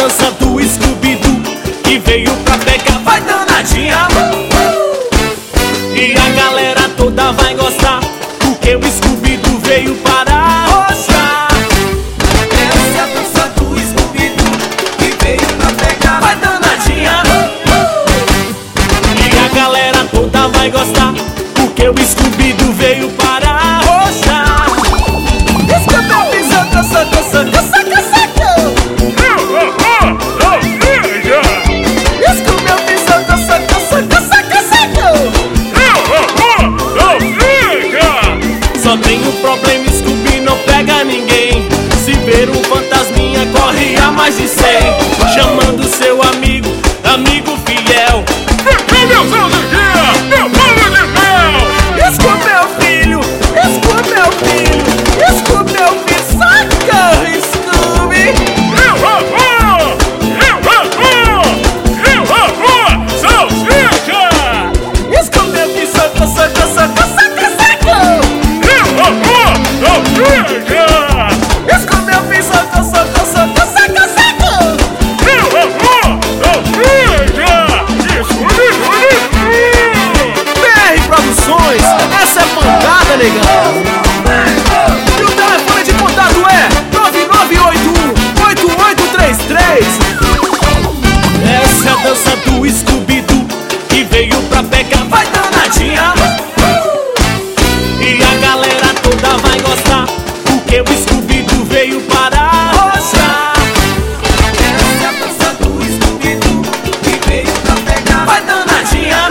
dança do Scooby-Doo, que veio pra pegar, vai danadinha. E a galera toda vai gostar, porque o Scooby-Doo veio para arrochar. Essa é a dança do Scooby-Doo, que veio pra pegar, Vai danadinha. E a galera toda vai gostar, porque o Scooby-Doo veio para arrochar. Scooby-Doo dança, dança, dança, dança. Scooby-Doo dança, dança, dança, dança. Só tem um problema, Scooby não pega ninguém. Se ver um fantasminha, corre a mais de 100, chamando seu amigo, amigo fiel. Scooby, meu filho, Scooby, meu filho, Scooby, meu filho, saca, Scooby. Scooby, meu filho, saca, saca, saca, saca, saca. Scooby, meu filho, saca, saca, saca, saca, saca. BR Produções, essa é pancada, negão. E o telefone de contato é 9981-8833. Essa é a dança do Scooby-Doo, que veio pra pegar, vai danadinha. E a galera toda vai gostar, porque o Scooby-Doo veio para arrochar. Essa é a dança do Scooby-Doo, que veio pra pegar, Vai danadinha.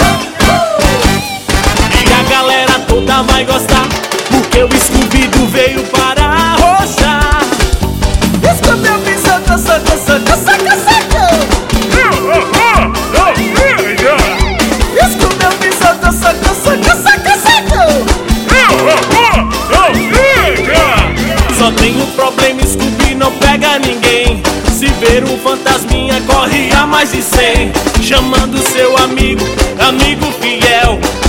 E a galera toda vai gostar, porque o Scooby-Doo veio para arrochar. Scooby, meu filho, saca, saca, saca, saca, saca. Scooby, meu filho, saca, saca, saca, saca, saca. Só tem um problema, Scooby não pega ninguém. Se ver um fantasminha, corre a mais de 100, chamando seu amigo, amigo fiel.